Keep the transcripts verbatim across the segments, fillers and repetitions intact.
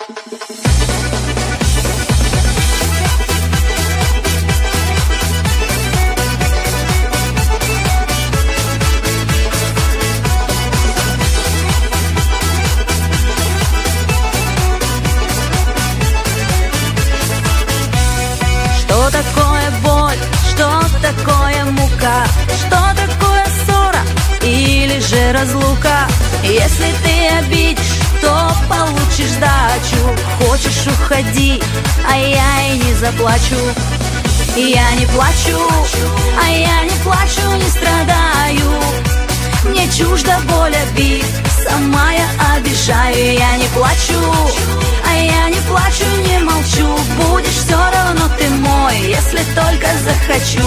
Что такое боль, что такое мука, что такое ссора или же разлука? Если ты обидишь, то получишь сдачу. Хочешь, уходи, а я и не заплачу. Я не плачу, а я не плачу, не страдаю. Мне чужда боль обид, сама я обижаю. Я не плачу, а я не плачу, не молчу. Будешь все равно ты мой, если только захочу.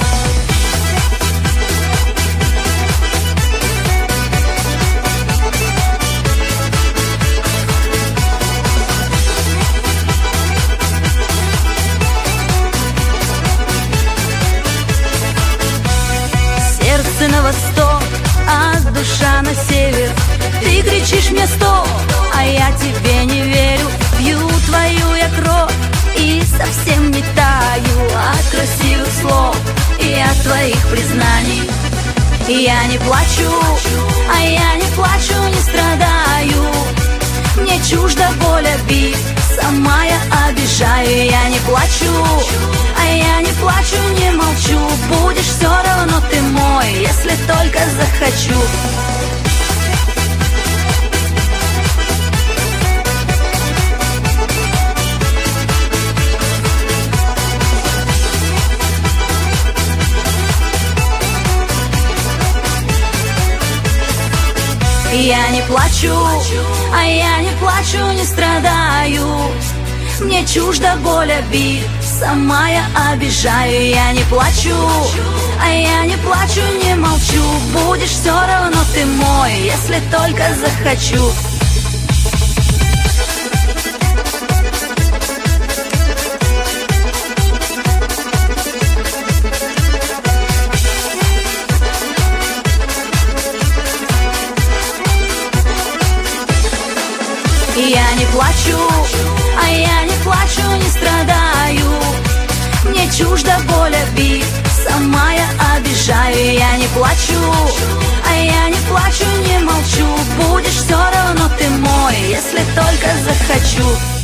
Сердце на восток, а душа на север. Ты кричишь мне стоп, а я тебе не верю. Пью твою я кровь и совсем не таю от красивых слов и от твоих признаний. Я не плачу, а я не плачу, не страдаю. Мне чужда боль обид, сама я обижаю. Я не плачу, а я не плачу, не молчу. Будешь все равно ты мой, если только захочу. Я не плачу, а я не плачу, не страдаю. Мне чужда боль обид, сама я обижаю. Я не плачу, а я не плачу, не молчу. Будешь все равно ты мой, если только захочу. Я не плачу, а я не плачу, не страдаю. Мне чужда боль обид, сама я обижаю. Я не плачу, а я не плачу, не молчу. Будешь все равно ты мой, если только захочу.